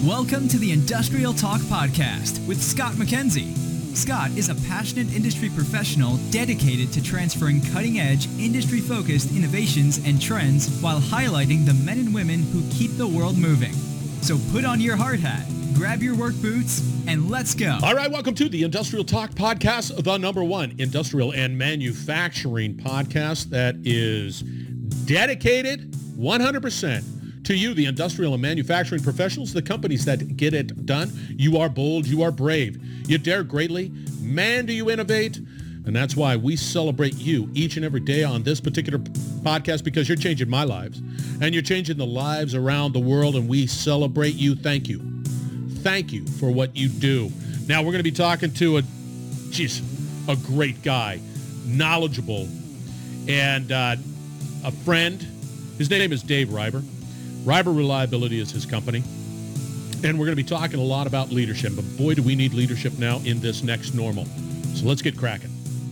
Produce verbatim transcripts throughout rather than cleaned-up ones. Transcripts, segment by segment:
Welcome to the Industrial Talk Podcast with Scott McKenzie. Scott is a passionate industry professional dedicated to transferring cutting-edge, industry-focused innovations and trends while highlighting the men and women who keep the world moving. So put on your hard hat, grab your work boots, and let's go. All right, welcome to the Industrial Talk Podcast, the number one industrial and manufacturing podcast that is dedicated one hundred percent to you, the industrial and manufacturing professionals, the companies that get it done. You are bold, you are brave, you dare greatly, man, do you innovate. And that's why we celebrate you each and every day on this particular podcast, because you're changing my lives and you're changing the lives around the world, and we celebrate you. Thank you. Thank you for what you do. Now, we're going to be talking to a, geez, a great guy, knowledgeable, and uh, a friend. His name is Dave Reiber. Reiber Reliability is his company. And we're going to be talking a lot about leadership. But boy, do we need leadership now in this next normal. So let's get cracking.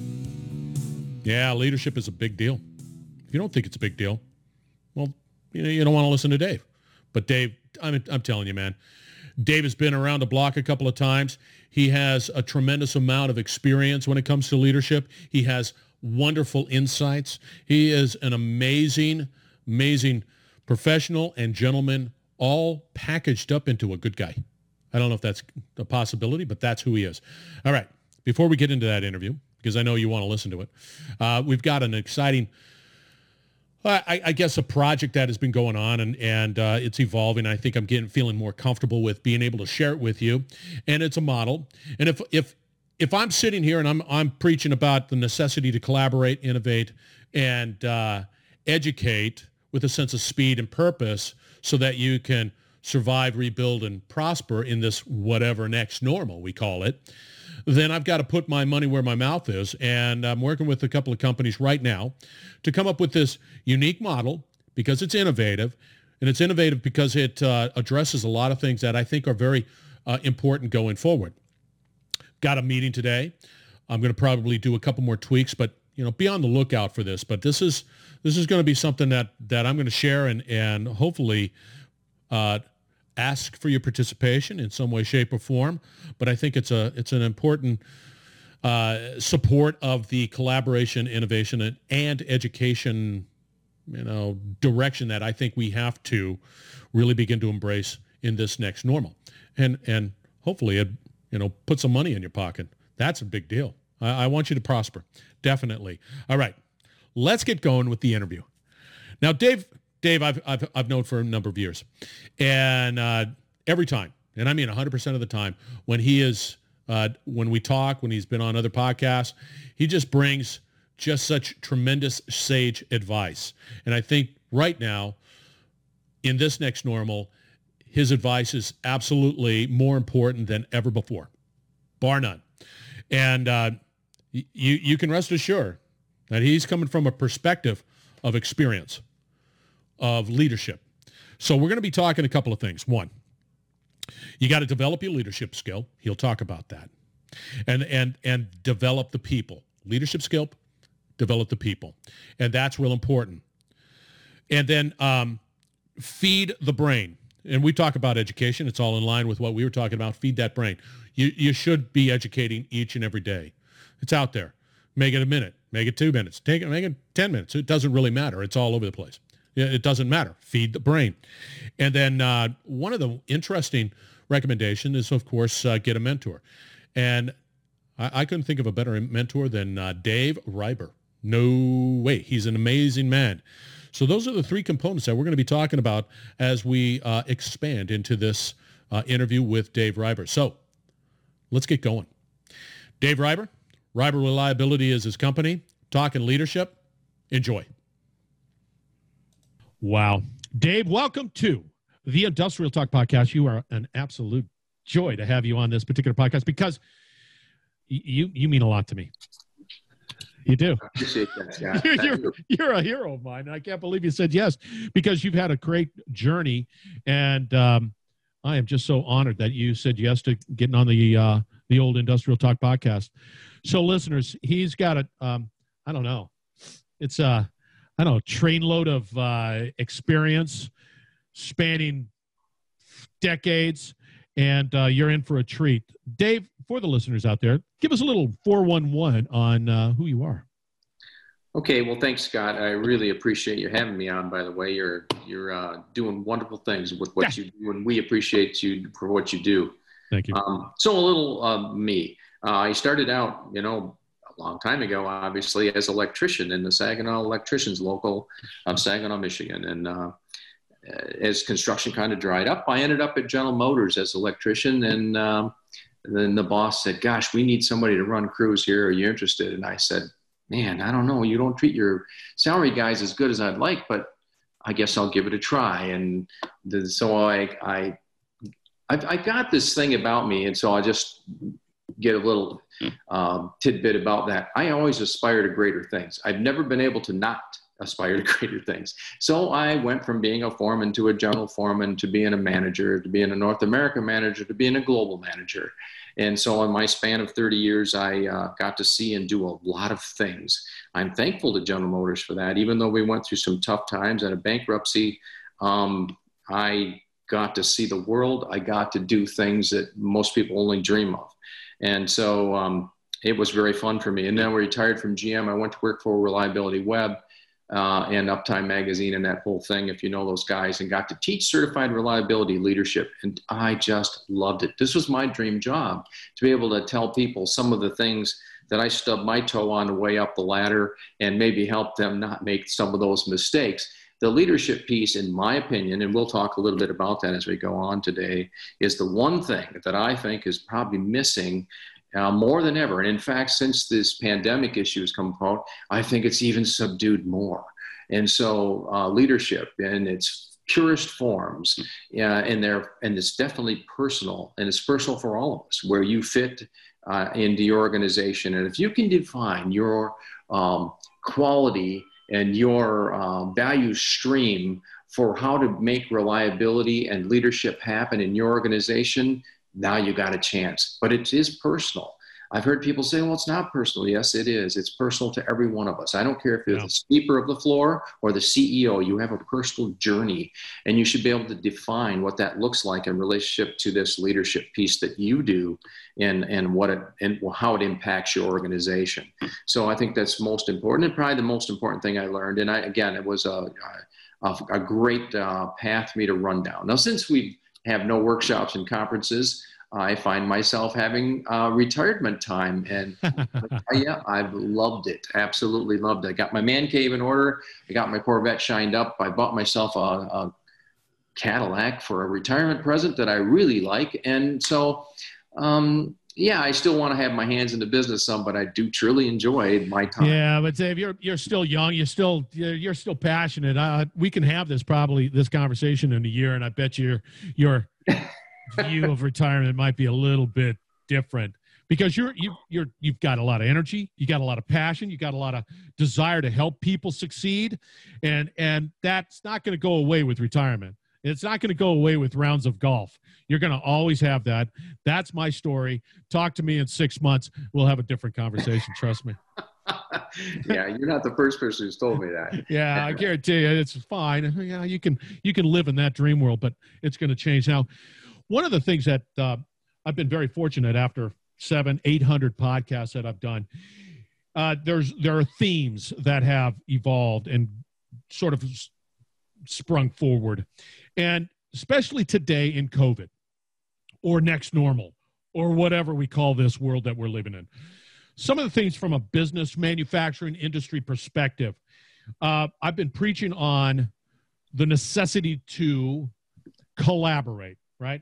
Yeah, leadership is a big deal. If you don't think it's a big deal, well, you know, you don't want to listen to Dave. But Dave, I'm, I'm telling you, man, Dave has been around the block a couple of times. He has a tremendous amount of experience when it comes to leadership. He has wonderful insights. He is an amazing, amazing professional and gentleman, all packaged up into a good guy. I don't know if that's a possibility, but that's who he is. All right. Before we get into that interview, because I know you want to listen to it, uh, we've got an exciting, uh, I, I guess, a project that has been going on, and, and uh, it's evolving. I think I'm getting feeling more comfortable with being able to share it with you. And it's a model. And if if if I'm sitting here and I'm I'm preaching about the necessity to collaborate, innovate, and uh, educate with a sense of speed and purpose so that you can survive, rebuild, and prosper in this whatever next normal we call it, then I've got to put my money where my mouth is. And I'm working with a couple of companies right now to come up with this unique model, because it's innovative. And it's innovative because it uh, addresses a lot of things that I think are very uh, important going forward. Got a meeting today. I'm going to probably do a couple more tweaks, but you know, be on the lookout for this. But this is this is going to be something that that I'm going to share and and hopefully uh, ask for your participation in some way, shape, or form. But I think it's a it's an important uh, support of the collaboration, innovation, and, and education, you know, direction that I think we have to really begin to embrace in this next normal, and and hopefully it you know put some money in your pocket. That's a big deal. I, I want you to prosper, definitely. All right, let's get going with the interview. Now, Dave. Dave, I've, I've, I've known for a number of years, and uh, every time, and I mean one hundred percent of the time, when he is, uh, when we talk, when he's been on other podcasts, he just brings just such tremendous sage advice. And I think right now, in this next normal, his advice is absolutely more important than ever before, bar none. And uh, you, you can rest assured that he's coming from a perspective of experience, of leadership. So we're going to be talking a couple of things. One, you got to develop your leadership skill. He'll talk about that. And and and develop the people. Leadership skill, develop the people. And that's real important. And then um, feed the brain. And we talk about education. It's all in line with what we were talking about. Feed that brain. You you should be educating each and every day. It's out there. Make it a minute. Make it two minutes. Take it, make it ten minutes. It doesn't really matter. It's all over the place. It doesn't matter. Feed the brain. And then uh, one of the interesting recommendations is, of course, uh, get a mentor. And I, I couldn't think of a better mentor than uh, Dave Reiber. No way. He's an amazing man. So those are the three components that we're going to be talking about as we uh, expand into this uh, interview with Dave Reiber. So let's get going. Dave Reiber. Reiber Reliability is his company. Talking leadership. Enjoy. Wow. Dave, welcome to the Industrial Talk Podcast. You are an absolute joy to have you on this particular podcast, because you you mean a lot to me. You do. I appreciate that, Scott. you're, you're, you're a hero of mine. I can't believe you said yes, because you've had a great journey, and um, I am just so honored that you said yes to getting on the uh, the old Industrial Talk Podcast. So, listeners, he's got a, um, I don't know, it's a, I don't know, trainload of uh, experience spanning decades. and uh, you're in for a treat. Dave, for the listeners out there, give us a little four one one on uh, who you are. Okay, well, thanks, Scott. I really appreciate you having me on. By the way, you're you're uh, doing wonderful things with what yeah. you do, and we appreciate you for what you do. Thank you. Um, so a little uh, me. Uh, I started out, you know, a long time ago, obviously, as an electrician in the Saginaw Electricians Local of Saginaw, Michigan, and uh, as construction kind of dried up, I ended up at General Motors as an electrician, and um, then the boss said, "Gosh, we need somebody to run crews here. Are you interested?" And I said, "Man, I don't know. You don't treat your salary guys as good as I'd like, but I guess I'll give it a try." And the, so I, I, I, I got this thing about me, and so I just get a little um, tidbit about that. I always aspire to greater things. I've never been able to not aspire to greater things. So I went from being a foreman to a general foreman to being a manager, to being a North American manager, to being a global manager. And so in my span of thirty years, I uh, got to see and do a lot of things. I'm thankful to General Motors for that. Even though we went through some tough times and a bankruptcy, um, I got to see the world. I got to do things that most people only dream of. And so um, it was very fun for me. And then I retired from G M. I went to work for Reliability Web uh, and Uptime Magazine and that whole thing, if you know those guys, and got to teach certified reliability leadership. And I just loved it. This was my dream job, to be able to tell people some of the things that I stubbed my toe on the way up the ladder and maybe help them not make some of those mistakes. The leadership piece, in my opinion, and we'll talk a little bit about that as we go on today, is the one thing that I think is probably missing uh, more than ever. And in fact, since this pandemic issue has come about, I think it's even subdued more. And so uh, leadership in its purest forms, uh, and, there, and it's definitely personal, and it's personal for all of us, where you fit uh, into your organization. And if you can define your um, quality and your uh, value stream for how to make reliability and leadership happen in your organization, now you got a chance. But it is personal. I've heard people say, well, it's not personal. Yes, it is. It's personal to every one of us. I don't care if you're yeah. the sweeper of the floor or the C E O. You have a personal journey, and you should be able to define what that looks like in relationship to this leadership piece that you do, and, and what it and how it impacts your organization. So I think that's most important, and probably the most important thing I learned. And I, again, it was a, a, a great uh, path for me to run down. Now, since we have no workshops and conferences, I find myself having uh, retirement time, and yeah, I've loved it. Absolutely loved it. I got my man cave in order. I got my Corvette shined up. I bought myself a, a Cadillac for a retirement present that I really like. And so, um, yeah, I still want to have my hands in the business some, but I do truly enjoy my time. Yeah, but Dave, you're you're still young. You're still you're, you're still passionate. Uh, we can have this probably this conversation in a year, and I bet you're you're. view of retirement might be a little bit different, because you're you you're you've got a lot of energy, you got a lot of passion, you got a lot of desire to help people succeed, and and that's not going to go away with retirement. It's not going to go away with rounds of golf. You're going to always have that. That's my story. Talk to me in six months. We'll have a different conversation. Trust me. Yeah, you're not the first person who's told me that. Yeah, I guarantee you, it's fine. Yeah, you can you can live in that dream world, but it's going to change now. One of the things that uh, I've been very fortunate after seven, eight hundred podcasts that I've done, uh, there's there are themes that have evolved and sort of sprung forward, and especially today in COVID, or next normal, or whatever we call this world that we're living in. Some of the things from a business, manufacturing, industry perspective, uh, I've been preaching on the necessity to collaborate, right?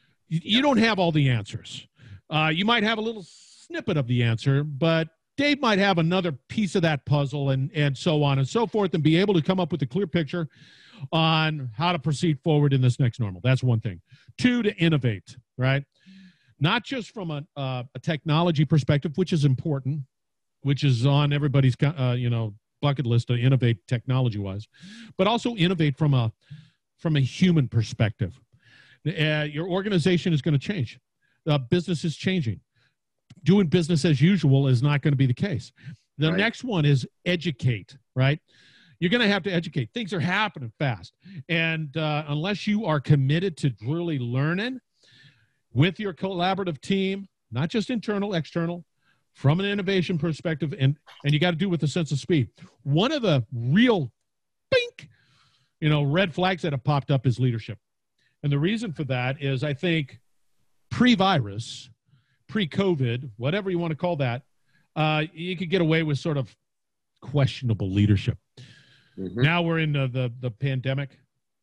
You don't have all the answers. Uh, you might have a little snippet of the answer, but Dave might have another piece of that puzzle, and, and so on and so forth, and be able to come up with a clear picture on how to proceed forward in this next normal. That's one thing. Two, to innovate, right? Not just from a, uh, a technology perspective, which is important, which is on everybody's uh, you know bucket list to innovate technology-wise, but also innovate from a from a human perspective. Uh, your organization is going to change. Uh, business is changing. Doing business as usual is not going to be the case. The right. next one is educate, right? You're going to have to educate. Things are happening fast. And uh, unless you are committed to really learning, with your collaborative team, not just internal, external, from an innovation perspective, and, and you got to do it with a sense of speed. One of the real, bink, you know, red flags that have popped up is leadership. And the reason for that is I think pre-virus, pre-COVID, whatever you want to call that, uh, you could get away with sort of questionable leadership. Mm-hmm. Now we're in the, the, the pandemic.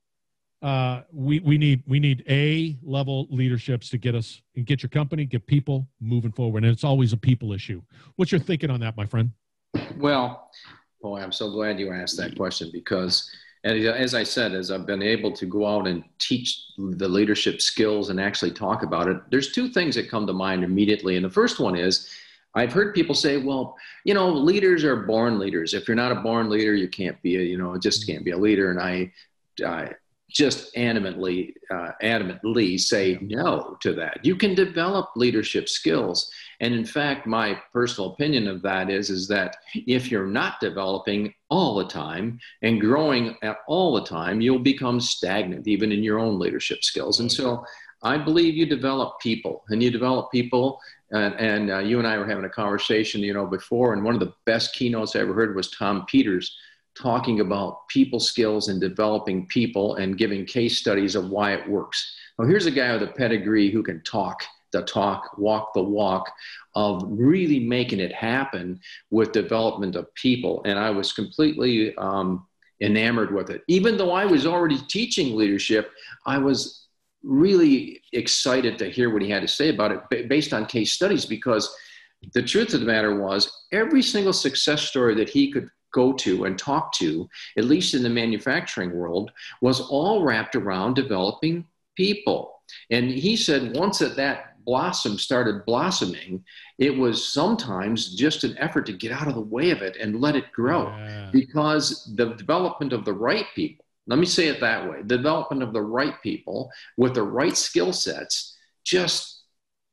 Uh, we, we need we need A-level leaderships to get us and get your company, get people moving forward. And it's always a people issue. What's your thinking on that, my friend? Well, boy, I'm so glad you asked that question because, as I said, as I've been able to go out and teach the leadership skills and actually talk about it, there's two things that come to mind immediately. And the first one is, I've heard people say, well, you know, leaders are born leaders. If you're not a born leader, you can't be a, you know, just can't be a leader. And I, I just adamantly, uh, adamantly say no to that. You can develop leadership skills. And in fact, my personal opinion of that is, is that if you're not developing all the time and growing at all the time, you'll become stagnant, even in your own leadership skills. And so I believe you develop people and you develop people. And, and uh, you and I were having a conversation, you know, before, and one of the best keynotes I ever heard was Tom Peters talking about people skills and developing people and giving case studies of why it works. Now, here's a guy with a pedigree who can talk the talk, walk the walk of really making it happen with development of people. And I was completely um, enamored with it. Even though I was already teaching leadership, I was really excited to hear what he had to say about it based on case studies, because the truth of the matter was every single success story that he could go to and talk to, at least in the manufacturing world, was all wrapped around developing people. And he said once that that blossom started blossoming, it was sometimes just an effort to get out of the way of it and let it grow. Yeah. Because the development of the right people, let me say it that way, the development of the right people with the right skill sets just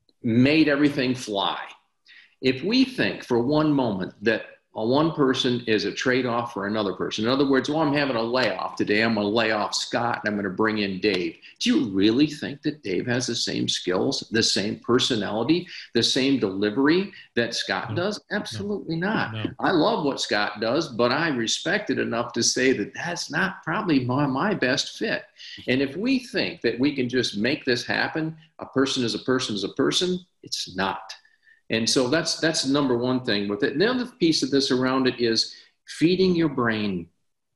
made everything fly. If we think for one moment that one person is a trade-off for another person. In other words, well, I'm having a layoff today. I'm going to lay off Scott and I'm going to bring in Dave. Do you really think that Dave has the same skills, the same personality, the same delivery that Scott does? Absolutely no. not. No. I love what Scott does, but I respect it enough to say that that's not probably my, my best fit. And if we think that we can just make this happen, a person is a person is a person, it's not. And so that's that's number one thing with it. And the other piece of this around it is feeding your brain.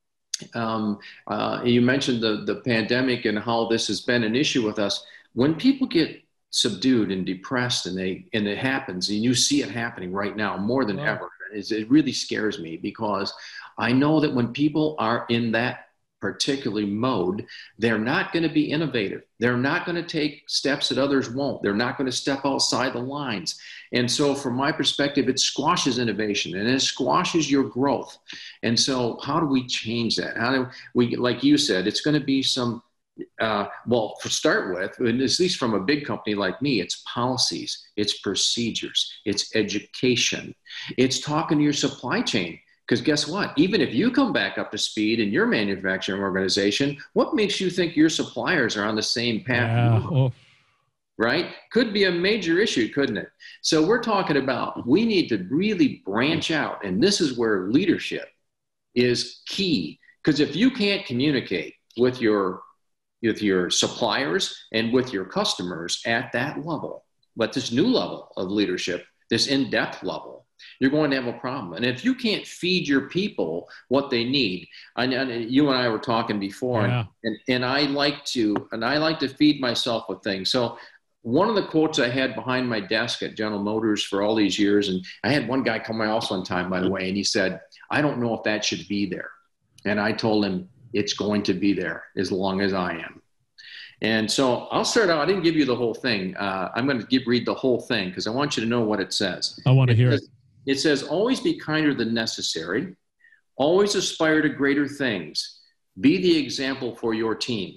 Um, uh, you mentioned the, the pandemic and how this has been an issue with us. When people get subdued and depressed and they and it happens, and you see it happening right now more than wow. ever, it really scares me because I know that when people are in that particularly mode, they're not going to be innovative. They're not going to take steps that others won't. They're not going to step outside the lines. And so from my perspective, it squashes innovation and it squashes your growth. And so how do we change that? How do we, like you said, it's going to be some, uh, well, to start with, and at least from a big company like me, it's policies, it's procedures, it's education, it's talking to your supply chain. Because guess what? Even if you come back up to speed in your manufacturing organization, what makes you think your suppliers are on the same path? Yeah. Oh. Right? Could be a major issue, couldn't it? So we're talking about we need to really branch out. And this is where leadership is key. Because if you can't communicate with your, with your suppliers and with your customers at that level, but this new level of leadership, this in-depth level, you're going to have a problem. And if you can't feed your people what they need, I know you and I were talking before, yeah. and, and I like to, and I like to feed myself with things. So one of the quotes I had behind my desk at General Motors for all these years, and I had one guy come my house one time, by the way, and he said, I don't know if that should be there. And I told him, it's going to be there as long as I am. And so I'll start out. I didn't give you the whole thing. Uh, I'm going to give, read the whole thing because I want you to know what it says. I want to it hear says, it. It says, always be kinder than necessary. Always aspire to greater things. Be the example for your team.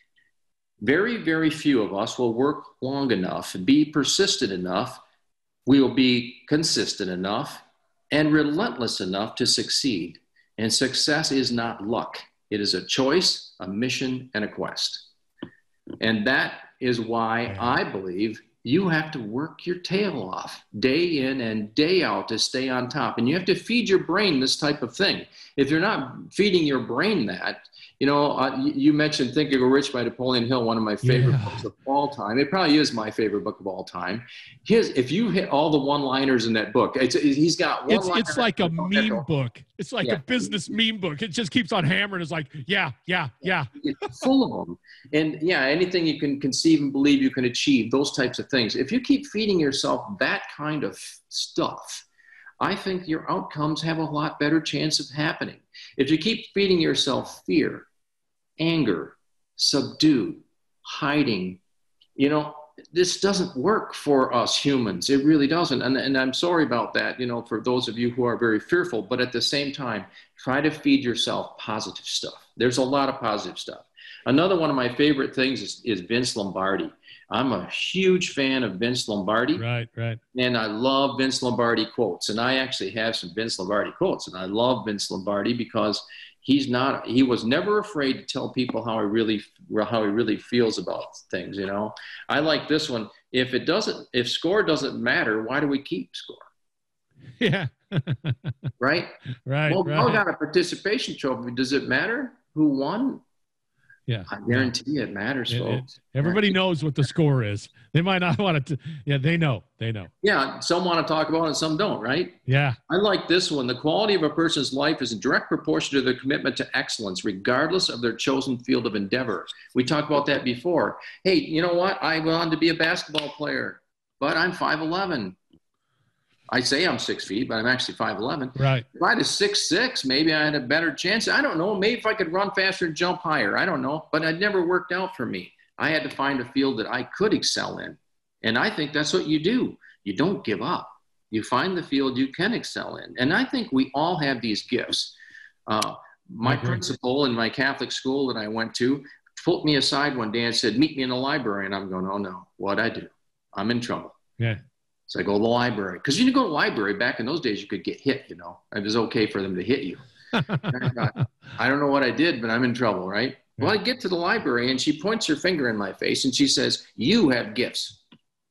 Very, very few of us will work long enough and be persistent enough. We will be consistent enough and relentless enough to succeed. And success is not luck. It is a choice, a mission, and a quest. And that is why I believe you have to work your tail off day in and day out to stay on top. And you have to feed your brain this type of thing. If you're not feeding your brain that, you know, uh, you, you mentioned Think and Grow Rich by Napoleon Hill, one of my favorite yeah. books of all time. It probably is my favorite book of all time. His, if you hit all the one-liners in that book, it's, he's got one It's, it's like a meme book. It's like yeah. a business meme book. It just keeps on hammering. It's like, yeah, yeah, yeah. It's full of them. And yeah, anything you can conceive and believe you can achieve, those types of things. If you keep feeding yourself that kind of stuff, I think your outcomes have a lot better chance of happening. If you keep feeding yourself fear, anger, subdue, hiding, you know, this doesn't work for us humans. It really doesn't. And, and I'm sorry about that, you know, for those of you who are very fearful, but at the same time, try to feed yourself positive stuff. There's a lot of positive stuff. Another one of my favorite things is, is Vince Lombardi. I'm a huge fan of Vince Lombardi. Right, right. And I love Vince Lombardi quotes. And I actually have some Vince Lombardi quotes. And I love Vince Lombardi because he's not, he was never afraid to tell people how he really, how he really feels about things, you know. I like this one. If it doesn't, if score doesn't matter, why do we keep score? Yeah. Right? Right. Well, right. we got a participation trophy. Does it matter who won? Yeah. I guarantee yeah. it matters, it, folks. It, everybody knows what the score is. They might not want to. Yeah, they know. They know. Yeah. Some want to talk about it and some don't, right? Yeah. I like this one. The quality of a person's life is in direct proportion to their commitment to excellence, regardless of their chosen field of endeavor. We talked about that before. Hey, you know what? I wanted to be a basketball player, but I'm five eleven. I say I'm six feet, but I'm actually five eleven. Right. If I had a six six, maybe I had a better chance. I don't know. Maybe if I could run faster and jump higher. I don't know. But it never worked out for me. I had to find a field that I could excel in. And I think that's what you do. You don't give up. You find the field you can excel in. And I think we all have these gifts. Uh, my principal in my Catholic school that I went to pulled me aside one day and said, meet me in the library. And I'm going, oh, no. What'd I do? I'm in trouble. Yeah. So I go to the library. Because you didn't go to the library. Back in those days, you could get hit, you know. It was okay for them to hit you. I, thought, I don't know what I did, but I'm in trouble, right? Yeah. Well, I get to the library, and she points her finger in my face, and she says, you have gifts.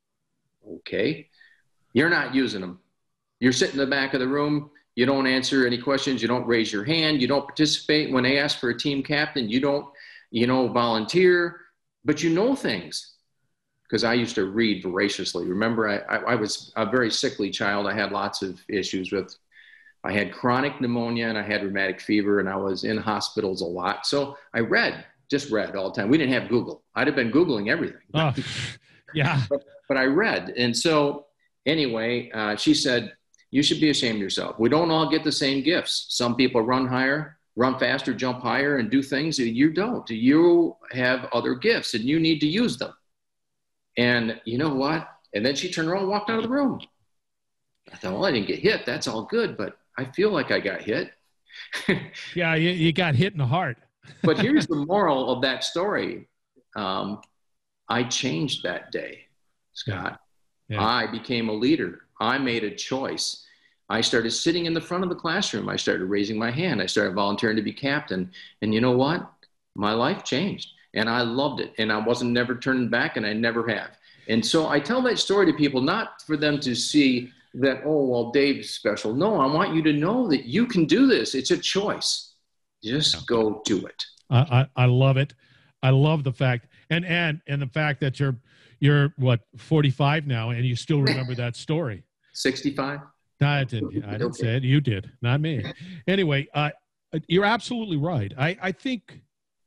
Okay. You're not using them. You're sitting in the back of the room. You don't answer any questions. You don't raise your hand. You don't participate. When they ask for a team captain, you don't, you know, volunteer. But you know things. Because I used to read voraciously. Remember, I, I, I was a very sickly child. I had lots of issues with, I had chronic pneumonia and I had rheumatic fever and I was in hospitals a lot. So I read, just read all the time. We didn't have Google. I'd have been Googling everything. Oh, yeah. but, but I read. And so anyway, uh, she said, you should be ashamed of yourself. We don't all get the same gifts. Some people run higher, run faster, jump higher, and do things that you don't. You have other gifts and you need to use them. And you know what? And then she turned around and walked out of the room. I thought, well, I didn't get hit. That's all good, but I feel like I got hit. Yeah, you, you got hit in the heart. But here's the moral of that story. Um, I changed that day, Scott. Yeah. Yeah. I became a leader. I made a choice. I started sitting in the front of the classroom. I started raising my hand. I started volunteering to be captain. And you know what? My life changed. And I loved it. And I wasn't never turning back, and I never have. And so I tell that story to people, not for them to see that, oh, well, Dave's special. No, I want you to know that you can do this. It's a choice. Just go do it. I, I, I love it. I love the fact, and, and, and the fact that you're, you're what, forty-five now, and you still remember that story. sixty-five? No, I didn't, I didn't say it. You did, not me. Anyway, uh, you're absolutely right. I, I think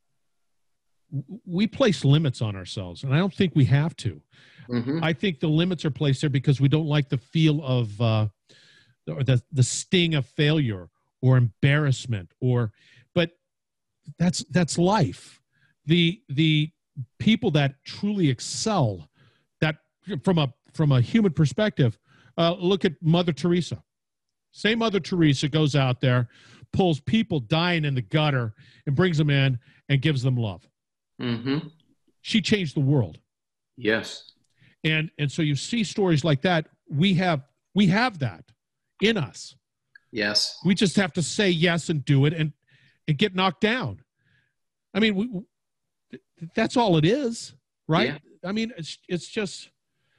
we place limits on ourselves, and I don't think we have to. Mm-hmm. I think the limits are placed there because we don't like the feel of uh, or the the sting of failure or embarrassment, or but that's that's life. The the people that truly excel, that from a from a human perspective, uh, look at Mother Teresa. Same Mother Teresa goes out there, pulls people dying in the gutter, and brings them in and gives them love. Mm-hmm. She changed the world. Yes. And and so you see stories like that. We have we have that in us. Yes. We just have to say yes and do it and and get knocked down. I mean, we, that's all it is, right? I mean, it's it's just,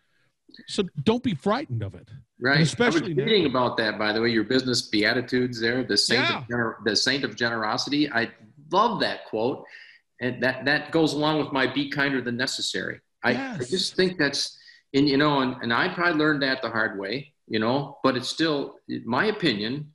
so don't be frightened of it. Right. And especially I was reading now. about that, by the way, your business Beatitudes there, the saint, Yeah. of, gener- the saint of generosity. I love that quote. And that, that goes along with my be kinder than necessary. I, Yes. I just think that's, and you know, and, and I probably learned that the hard way, you know, but it's still, in my opinion,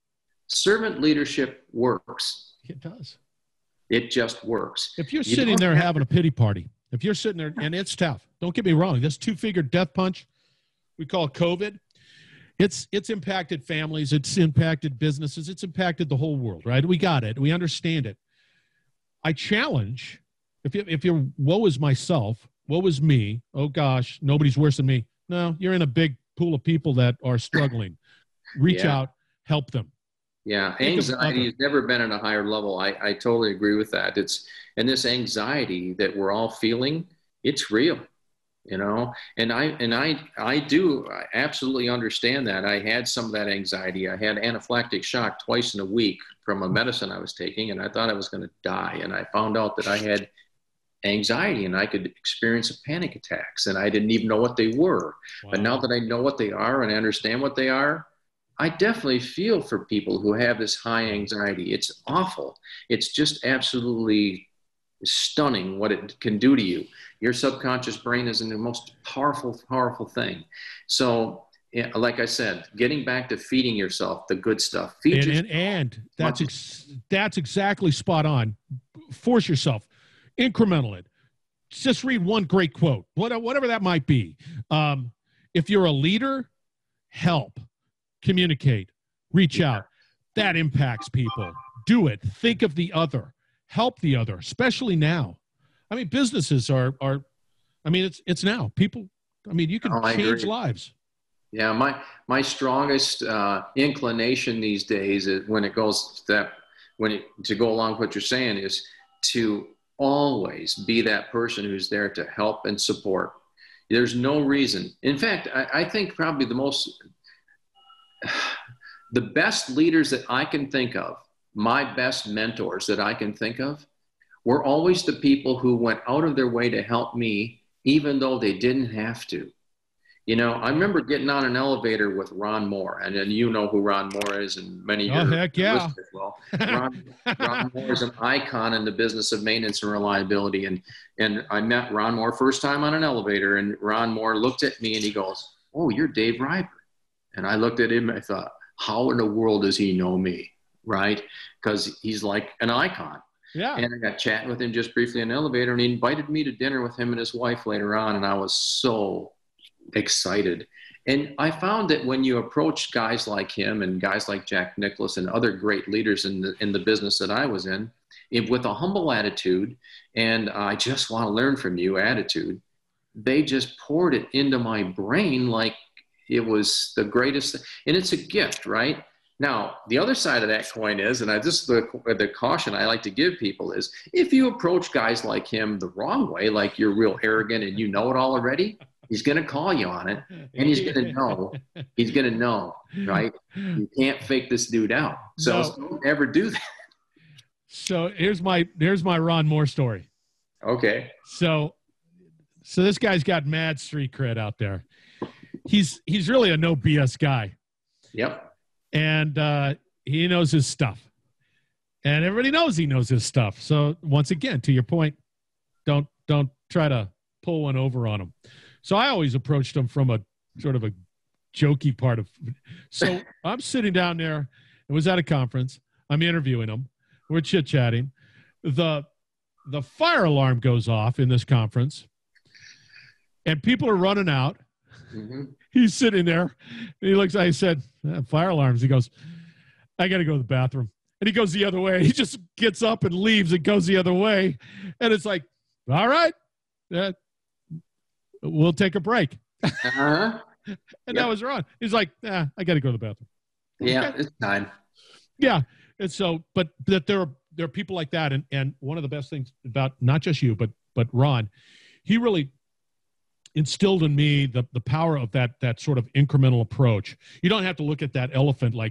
servant leadership works. It does. It just works. If you're You sitting don't there have having a pity party, if you're sitting there, and it's tough, don't get me wrong, this two-figure death punch we call COVID, it's it's impacted families, it's impacted businesses, it's impacted the whole world, right? We got it. We understand it. I challenge, if, you, if you're, woe is myself, woe is me, oh gosh, nobody's worse than me. No, you're in a big pool of people that are struggling. Reach Yeah. out, help them. Yeah, Think of anxiety other- has never been at a higher level. I, I totally agree with that. It's, and this anxiety that we're all feeling, it's real, you know, and I, and I, I do I absolutely understand that. I had some of that anxiety. I had anaphylactic shock twice in a week from a medicine I was taking, and I thought I was going to die. And I found out that I had anxiety and I could experience panic attacks, and I didn't even know what they were. Wow. But now that I know what they are and I understand what they are, I definitely feel for people who have this high anxiety. It's awful. It's just absolutely stunning what it can do to you. Your subconscious brain is the most powerful, powerful thing. So, yeah, like I said, getting back to feeding yourself the good stuff. Feed And, yourself. and, and that's, ex- that's exactly spot on. Force yourself, incremental it. Just read one great quote, whatever that might be. Um, if you're a leader, help. Communicate, reach out. That impacts people. Do it. Think of the other. Help the other, especially now. I mean, businesses are, are I mean, it's it's now. People, I mean, you can Oh, I change agree. lives. Yeah, my my strongest uh, inclination these days is when it goes that when it, to go along with what you're saying is to always be that person who's there to help and support. There's no reason. In fact, I, I think probably the most the best leaders that I can think of, my best mentors that I can think of, were always the people who went out of their way to help me, even though they didn't have to. You know, I remember getting on an elevator with Ron Moore, and then you know who Ron Moore is, and many of Oh, your heck yeah. listeners will. Ron, Ron Moore is an icon in the business of maintenance and reliability. And, and I met Ron Moore first time on an elevator, and Ron Moore looked at me and he goes, "Oh, you're Dave Reiber." And I looked at him and I thought, how in the world does he know me, right? Because he's like an icon. Yeah. And I got chatting with him just briefly in the elevator, and he invited me to dinner with him and his wife later on, and I was so excited. And I found that when you approach guys like him and guys like Jack Nicklaus and other great leaders in the in the business that I was in, if, with a humble attitude and I just want to learn from you attitude, they just poured it into my brain like it was the greatest thing. And it's a gift, right? Now, the other side of that coin is, and I just the the caution I like to give people is, if you approach guys like him the wrong way, like you're real arrogant and you know it all already, he's going to call you on it, and he's going to know. He's going to know, right? You can't fake this dude out. So No. don't ever do that. So here's my here's my Ron Moore story. Okay. So so this guy's got mad street cred out there. He's he's really a no B S guy. Yep. And uh, he knows his stuff. And everybody knows he knows his stuff. So once again, to your point, don't don't try to pull one over on him. So I always approached him from a sort of a jokey part of. So I'm sitting down there. It was at a conference. I'm interviewing him. We're chit-chatting. The the fire alarm goes off in this conference, and people are running out. Mm-hmm. He's sitting there, and he looks. I said, "Ah, "Fire alarms." He goes, "I got to go to the bathroom," and he goes the other way. He just gets up and leaves and goes the other way, and it's like, "All right, uh, we'll take a break." Uh-huh. And Yep. that was Ron. He's like, "Ah, I got to go to the bathroom." Yeah, Okay. it's time. Yeah, and so, but that there are there are people like that, and and one of the best things about not just you, but but Ron, he really instilled in me the the power of that that sort of incremental approach. You don't have to look at that elephant like a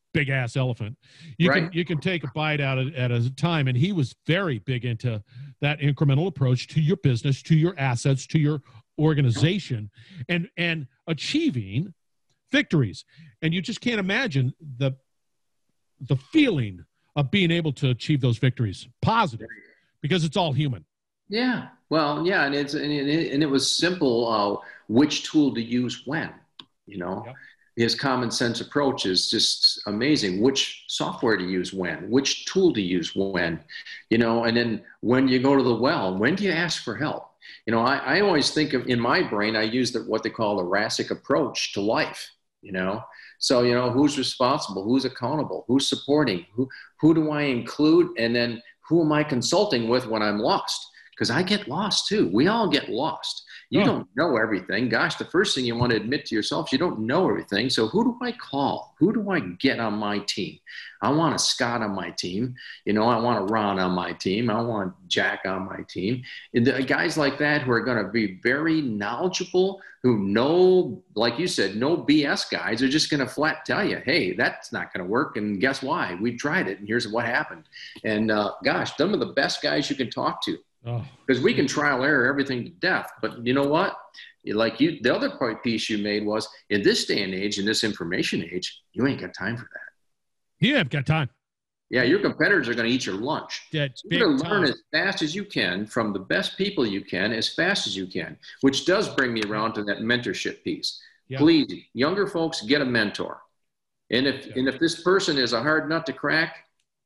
big ass elephant. You Right. can you can take a bite out of, at a time, and he was very big into that incremental approach to your business, to your assets, to your organization, and and achieving victories. And you just can't imagine the the feeling of being able to achieve those victories, positive, because it's all human. Yeah. Well, yeah, and it's and it, and it was simple. Uh, which tool to use when, you know. Yep. His common sense approach is just amazing. Which software to use when, which tool to use when, you know, and then when you go to the well, when do you ask for help? You know, I, I always think of, in my brain, I use the, what they call the RASIC approach to life, you know. So, you know, who's responsible, who's accountable, who's supporting, who, who do I include, and then who am I consulting with when I'm lost? Because I get lost too. We all get lost. You Oh. don't know everything. Gosh, the first thing you want to admit to yourself is you don't know everything. So who do I call? Who do I get on my team? I want a Scott on my team. You know, I want a Ron on my team. I want Jack on my team. And the guys like that who are going to be very knowledgeable, who know, like you said, no B S guys are just going to flat tell you, hey, that's not going to work. And guess why? We tried it, and here's what happened. And uh, gosh, some of the best guys you can talk to. Oh. Because we can trial error everything to death. But you know what? Like you, the other part piece you made was, in this day and age, in this information age, you ain't got time for that. You haven't got time. Yeah, your competitors are going to eat your lunch. That's You're going to big learn time. as fast as you can from the best people you can, as fast as you can, which does bring me around to that mentorship piece. Yeah. Please, younger folks, get a mentor. And if Yeah. and if this person is a hard nut to crack,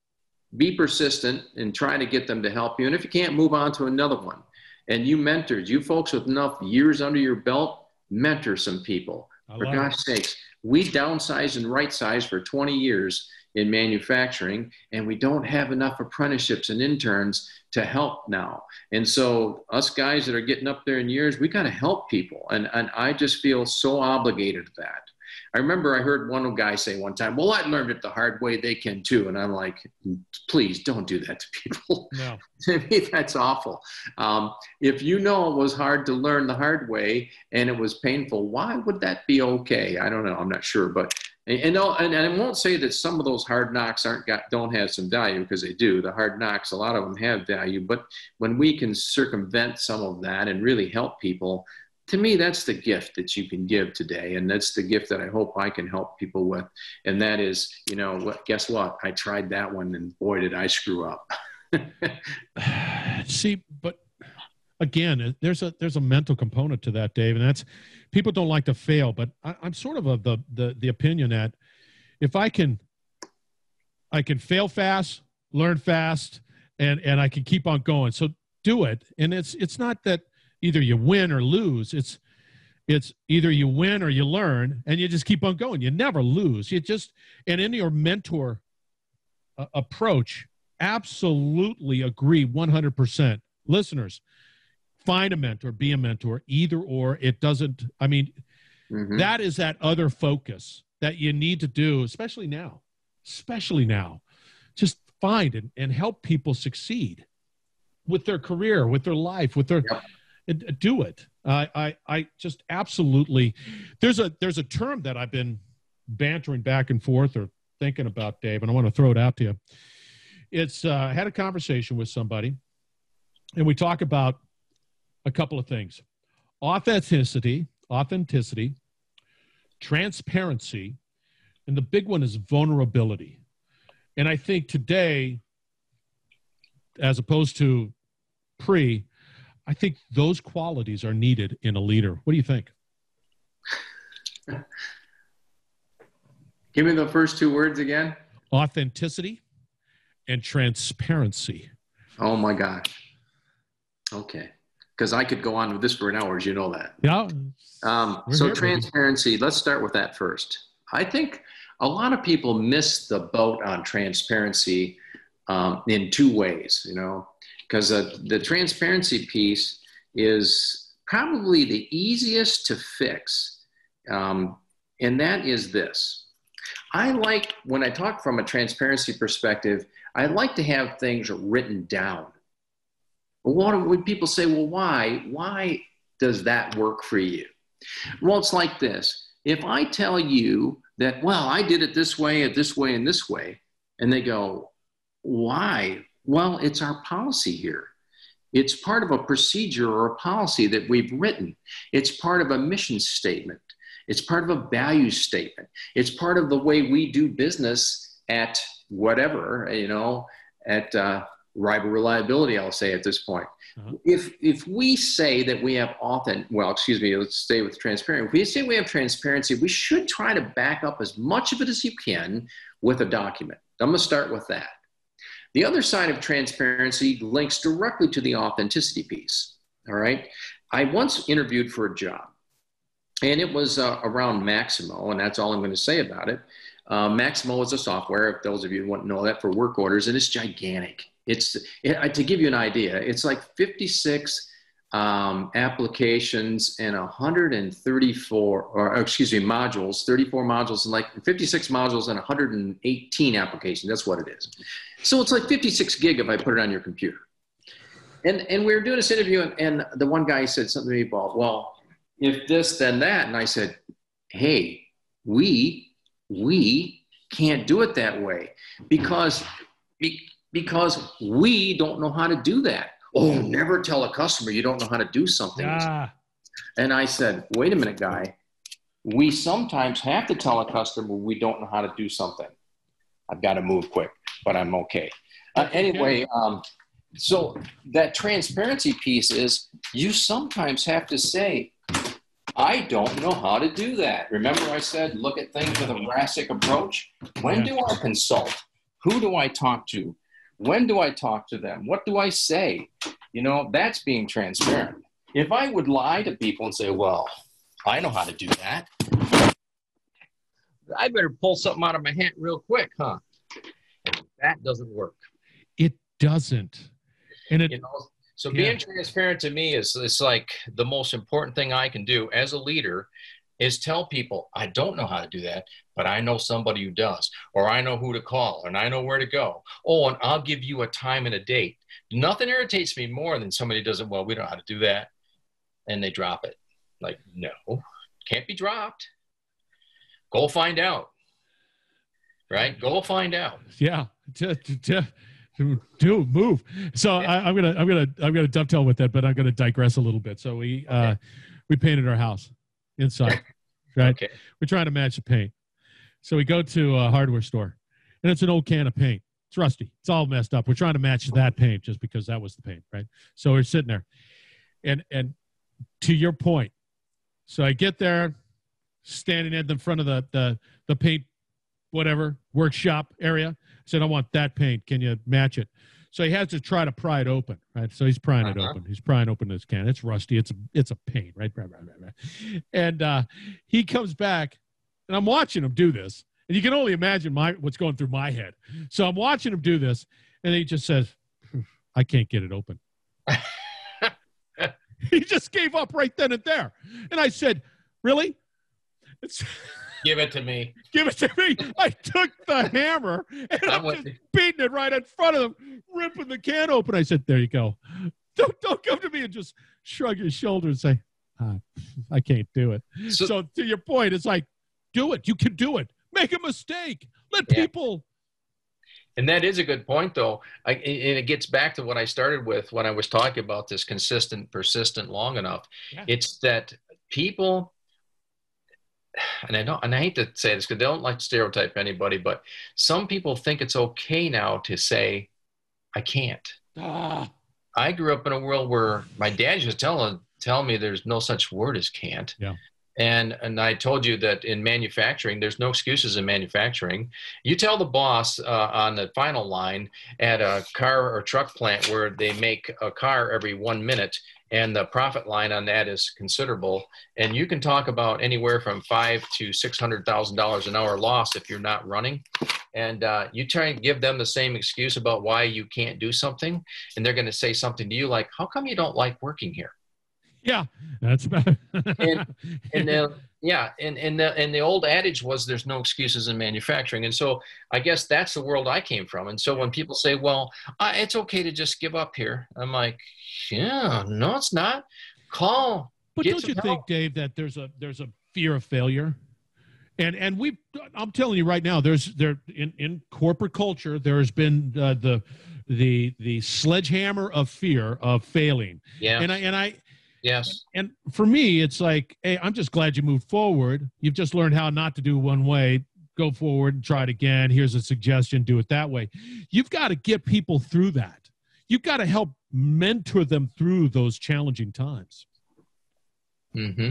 be persistent and try to get them to help you. And if you can't, move on to another one. And you mentors, you folks with enough years under your belt, mentor some people. I For love gosh sakes, we downsized and right-sized for twenty years in manufacturing, and we don't have enough apprenticeships and interns to help now. And so us guys that are getting up there in years, we got to help people. And, and I just feel so obligated to that. I remember I heard one guy say one time, well, I learned it the hard way, they can too. And I'm like, please don't do that to people. No. To me, that's awful. Um, if you know it was hard to learn the hard way and it was painful, why would that be okay? I don't know. I'm not sure. But and, and, and I won't say that some of those hard knocks aren't got, don't have some value, because they do. The hard knocks, a lot of them have value. But when we can circumvent some of that and really help people, to me, that's the gift that you can give today. And that's the gift that I hope I can help people with. And that is, you know, what, guess what? I tried that one, and boy, did I screw up. See, but again, there's a there's a mental component to that, Dave, and that's, people don't like to fail, but I, I'm sort of of the, the the opinion that if I can I can fail fast, learn fast, and and I can keep on going. So do it. And it's it's not that either you win or lose. It's it's either you win or you learn, and you just keep on going. You never lose. You just, and in your mentor uh, approach, absolutely agree one hundred percent. Listeners, find a mentor, be a mentor, either or. It doesn't, I mean, mm-hmm. that is that other focus that you need to do, especially now, especially now. Just find and, and help people succeed with their career, with their life, with their, yep. do it. Uh, I, I just absolutely, there's a, there's a term that I've been bantering back and forth or thinking about, Dave, and I want to throw it out to you. It's, uh, I had a conversation with somebody, and we talk about a couple of things: authenticity, authenticity, transparency, and the big one is vulnerability. And I think today, as opposed to pre, I think those qualities are needed in a leader. What do you think? Give me the first two words again. Authenticity and transparency. Oh my gosh. Okay. Because I could go on with this for an hour, as you know that. Yeah. Um, so here, transparency, baby. Let's start with that first. I think a lot of people miss the boat on transparency um, in two ways, you know, because uh, the transparency piece is probably the easiest to fix. Um, and that is this. I like, when I talk from a transparency perspective, I like to have things written down. What, when people say, well, why? Why does that work for you? Well, it's like this. If I tell you that, well, I did it this way, this way, and this way. And they go, why? Well, it's our policy here. It's part of a procedure or a policy that we've written. It's part of a mission statement. It's part of a value statement. It's part of the way we do business at whatever, you know, at uh, Rival Reliability, I'll say at this point. Uh-huh. If if we say that we have authentic, well, excuse me, let's stay with transparent. If we say we have transparency, we should try to back up as much of it as you can with a document. I'm going to start with that. The other side of transparency links directly to the authenticity piece. All right. I once interviewed for a job, and it was uh, around Maximo, and that's all I'm going to say about it. Uh, Maximo is a software, if those of you want to know that, for work orders, and it's gigantic. It's it, to give you an idea, it's like fifty-six um, applications and one hundred thirty-four, or excuse me, modules, thirty-four modules, and like fifty-six modules and one hundred eighteen applications. That's what it is. So it's like fifty-six gig if I put it on your computer. And and we were doing this interview, and, and the one guy said something to me about, well, if this, then that. And I said, hey, we, we can't do it that way because, because we don't know how to do that. Oh, never tell a customer you don't know how to do something. Ah. And I said, wait a minute, guy. We sometimes have to tell a customer we don't know how to do something. I've got to move quick, but I'm okay. Uh, anyway, um, so that transparency piece is you sometimes have to say, I don't know how to do that. Remember I said, look at things with a RASIC approach? When do I consult? Who do I talk to? When do I talk to them? What do I say? You know, that's being transparent. If I would lie to people and say, well, I know how to do that, I better pull something out of my hat real quick, huh? And that doesn't work. It doesn't. And it, you know, so yeah. Being transparent to me is it's like the most important thing I can do as a leader is tell people, I don't know how to do that, but I know somebody who does, or I know who to call, and I know where to go. Oh, and I'll give you a time and a date. Nothing irritates me more than somebody does it, well, we don't know how to do that, and they drop it. Like, no, can't be dropped. Go find out. Right? Go find out. Yeah. Do move. So yeah. I, I'm gonna I'm gonna I'm gonna dovetail with that, but I'm gonna digress a little bit. So we okay. uh, we painted our house inside, right? Okay. We're trying to match the paint. So we go to a hardware store, and it's an old can of paint. It's rusty. It's all messed up. We're trying to match that paint just because that was the paint, right? So we're sitting there, and and to your point, so I get there, standing at the front of the the the paint, whatever workshop area. I said, I want that paint. Can you match it? So he has to try to pry it open, right? So he's prying uh-huh. it open. He's prying open this can. It's rusty. It's a, it's a paint, right? And uh, he comes back, and I'm watching him do this. And you can only imagine my what's going through my head. So I'm watching him do this, and he just says, I can't get it open. He just gave up right then and there. And I said, really? It's Give it to me. Give it to me. I took the hammer and I'm, I'm just beating it right in front of him, ripping the can open. I said, there you go. Don't, don't come to me and just shrug your shoulders and say, ah, I can't do it. So, so to your point, it's like, do it. You can do it. Make a mistake. Let yeah. people. And that is a good point, though. I, and it gets back to what I started with when I was talking about this consistent, persistent, long enough. Yeah. It's that people, and I don't, and I hate to say this because they don't like to stereotype anybody, but some people think it's okay now to say, I can't. Ah. I grew up in a world where my dad used to tell, tell me there's no such word as can't. Yeah. And and I told you that in manufacturing, there's no excuses in manufacturing. You tell the boss uh, on the final line at a car or truck plant where they make a car every one minute, and the profit line on that is considerable. And you can talk about anywhere from five to six hundred thousand dollars an hour loss if you're not running. And uh, you try and give them the same excuse about why you can't do something, and they're going to say something to you like, "How come you don't like working here?" Yeah, that's better. and and the, yeah, and and the and the old adage was there's no excuses in manufacturing, and so I guess that's the world I came from. And so when people say, "Well, uh, it's okay to just give up here," I'm like, "Yeah, no, it's not. Call." But don't you help. think, Dave, that there's a there's a fear of failure, And and we, I'm telling you right now, there's there in, in corporate culture, there has been uh, the the the sledgehammer of fear of failing. Yeah. And I and I yes. And for me, it's like, hey, I'm just glad you moved forward. You've just learned how not to do one way. Go forward and try it again. Here's a suggestion. Do it that way. You've got to get people through that. You've got to help mentor them through those challenging times. Mm-hmm.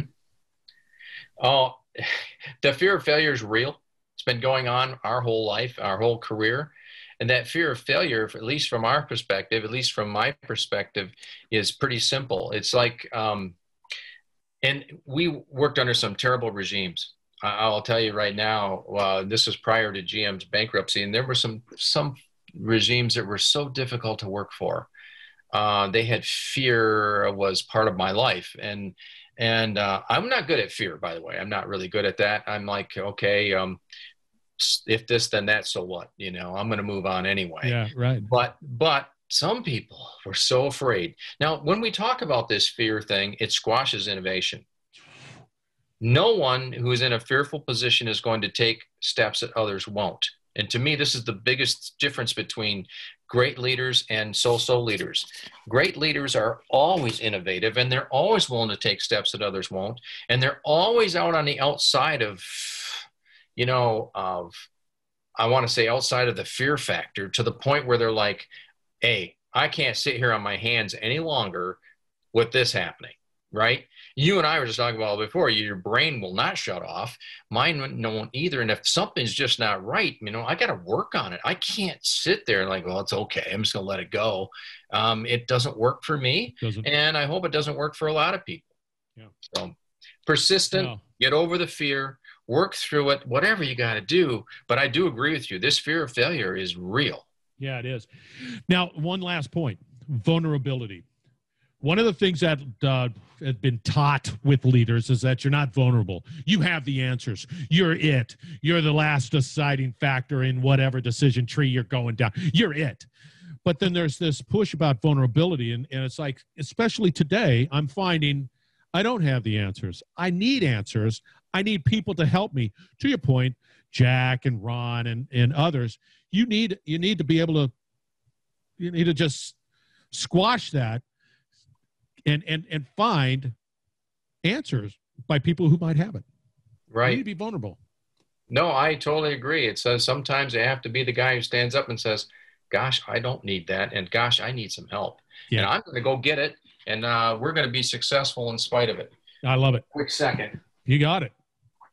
Oh, the fear of failure is real. It's been going on our whole life, our whole career. And that fear of failure, at least from our perspective, at least from my perspective, is pretty simple. It's like, um, and we worked under some terrible regimes. I'll tell you right now, uh, this was prior to G M's bankruptcy, and there were some some regimes that were so difficult to work for. Uh, they had fear was part of my life, and and uh, I'm not good at fear, by the way. I'm not really good at that. I'm like, okay, um, if this, then that, so what? You know, I'm going to move on anyway. Yeah, right. But but some people were so afraid. Now, when we talk about this fear thing, it squashes innovation. No one who is in a fearful position is going to take steps that others won't. And to me, this is the biggest difference between great leaders and so-so leaders. Great leaders are always innovative, and they're always willing to take steps that others won't. And they're always out on the outside of, you know, of, I want to say outside of the fear factor, to the point where they're like, hey, I can't sit here on my hands any longer with this happening. Right? You and I were just talking about before, your brain will not shut off. Mine won't either. And if something's just not right, you know, I got to work on it. I can't sit there and like, well, it's okay. I'm just going to let it go. Um, it doesn't work for me. Doesn't. And I hope it doesn't work for a lot of people. Yeah. So persistent, no. Get over the fear, work through it, whatever you got to do. But I do agree with you. This fear of failure is real. Yeah, it is. Now, one last point, vulnerability. One of the things that uh, has been taught with leaders is that you're not vulnerable. You have the answers. You're it. You're the last deciding factor in whatever decision tree you're going down. You're it. But then there's this push about vulnerability, and, and it's like, especially today, I'm finding I don't have the answers. I need answers. I need people to help me. To your point, Jack and Ron and, and others, you need you need to be able to you need to just squash that. And, and and find answers by people who might have it. Right. You need to be vulnerable. No, I totally agree. It says sometimes you have to be the guy who stands up and says, gosh, I don't need that. And gosh, I need some help. Yeah. And I'm going to go get it. And uh, we're going to be successful in spite of it. I love it. Quick second. You got it.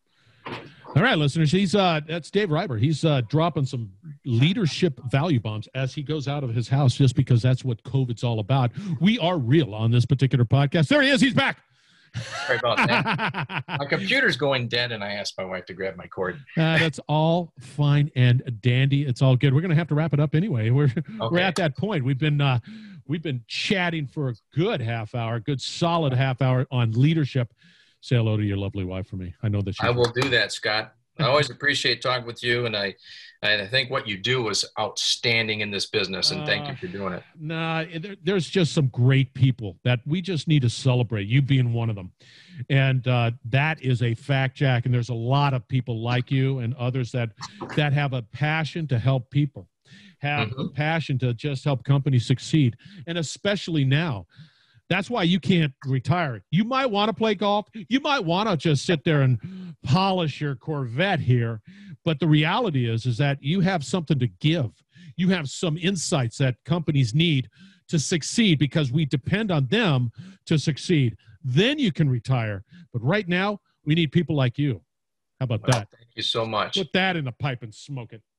All right, listeners, he's uh, that's Dave Reiber. He's uh, dropping some leadership value bombs as he goes out of his house, just because that's what COVID's all about. We are real on this particular podcast. There he is. He's back. Sorry about that. My computer's going dead, and I asked my wife to grab my cord. uh, that's all fine and dandy. It's all good. We're going to have to wrap it up anyway. We're okay. We're at that point. We've been uh, we've been chatting for a good half hour, good solid half hour on leadership. Say hello to your lovely wife for me. I know that she. I will do that, Scott. I always appreciate talking with you, and I, I think what you do is outstanding in this business, and uh, thank you for doing it. Nah, there, there's just some great people that we just need to celebrate, you being one of them. And uh, that is a fact, Jack, and there's a lot of people like you and others that, that have a passion to help people, have mm-hmm. a passion to just help companies succeed, and especially now. That's why you can't retire. You might want to play golf. You might want to just sit there and polish your Corvette here. But the reality is, is that you have something to give. You have some insights that companies need to succeed because we depend on them to succeed. Then you can retire. But right now, we need people like you. How about well, that? Thank you so much. Put that in the pipe and smoke it.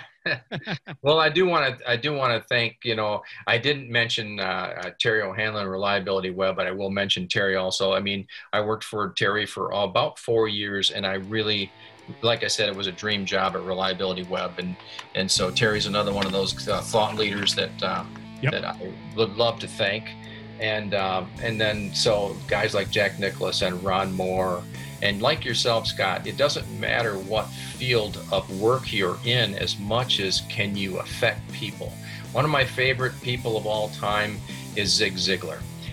Well, I do want to. I do want to thank. You know, I didn't mention uh, uh, Terry O'Hanlon, Reliability Web, but I will mention Terry also. I mean, I worked for Terry for uh, about four years, and I really, like I said, it was a dream job at Reliability Web, and and so Terry's another one of those uh, thought leaders that uh, yep. that I would love to thank, and uh, and then so guys like Jack Nicklaus and Ron Moore. And like yourself, Scott, it doesn't matter what field of work you're in as much as can you affect people. One of my favorite people of all time is Zig Ziglar.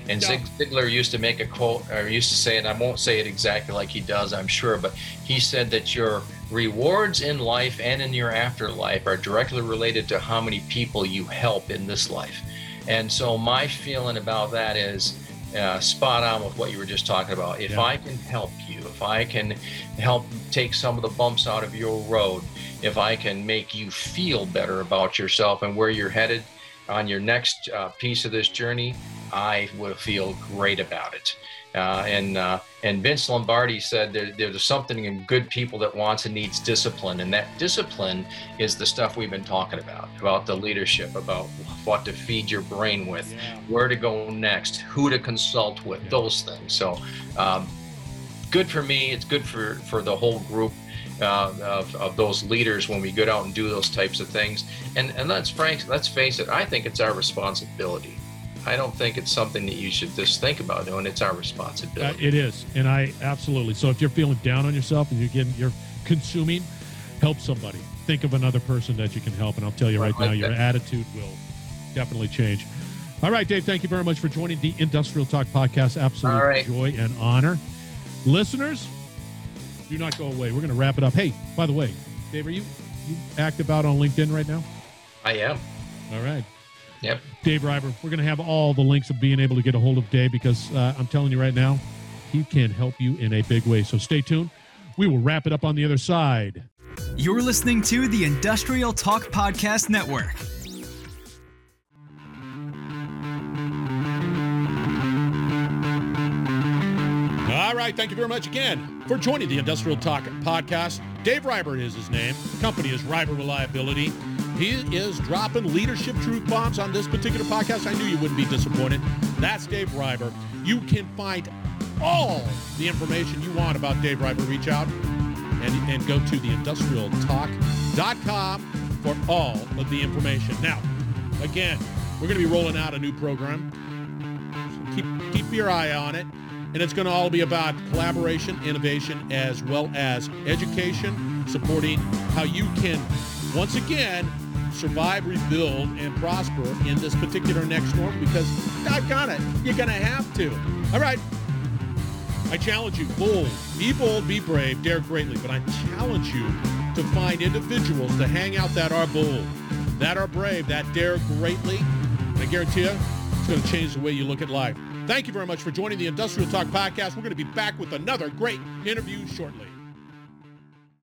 And Zig Ziglar used to make a quote, or used to say, and I won't say it exactly like he does, I'm sure, but he said that your rewards in life and in your afterlife are directly related to how many people you help in this life. And so my feeling about that is uh, spot on with what you were just talking about. If yeah. I can help you, if I can help take some of the bumps out of your road, if I can make you feel better about yourself and where you're headed on your next uh, piece of this journey, I will feel great about it. Uh, and uh, and Vince Lombardi said there, there's something in good people that wants and needs discipline, and that discipline is the stuff we've been talking about, about the leadership, about what to feed your brain with, yeah. where to go next, who to consult with, yeah. those things. So um, good for me. It's good for, for the whole group uh, of, of those leaders when we go out and do those types of things. And, and let's, frank, let's face it, I think it's our responsibility. I don't think it's something that you should just think about doing. It's our responsibility. Uh, it is, and I absolutely. So if you're feeling down on yourself and you're getting, you're consuming, help somebody. Think of another person that you can help, and I'll tell you right now, your attitude will definitely change. All right, Dave, thank you very much for joining the Industrial Talk Podcast. Absolute right. joy and honor. Listeners, do not go away. We're going to wrap it up. Hey, by the way, Dave, are you, you active out on LinkedIn right now? I am. All right. Yep. Dave Reiber, we're going to have all the links of being able to get a hold of Dave because uh, I'm telling you right now, he can help you in a big way. So stay tuned. We will wrap it up on the other side. You're listening to the Industrial Talk Podcast Network. All right. Thank you very much again for joining the Industrial Talk Podcast. Dave Reiber is his name. The company is Reiber Reliability. He is dropping leadership truth bombs on this particular podcast. I knew you wouldn't be disappointed. That's Dave Reiber. You can find all the information you want about Dave Reiber. Reach out and, and go to the industrial talk dot com for all of the information. Now, again, we're going to be rolling out a new program. So keep, keep your eye on it. And it's going to all be about collaboration, innovation, as well as education, supporting how you can, once again, survive, rebuild, and prosper in this particular next norm, because doggone it, you're going to have to. All right. I challenge you, bold, be bold, be brave, dare greatly, but I challenge you to find individuals to hang out that are bold, that are brave, that dare greatly. And I guarantee you, it's going to change the way you look at life. Thank you very much for joining the Industrial Talk Podcast. We're going to be back with another great interview shortly.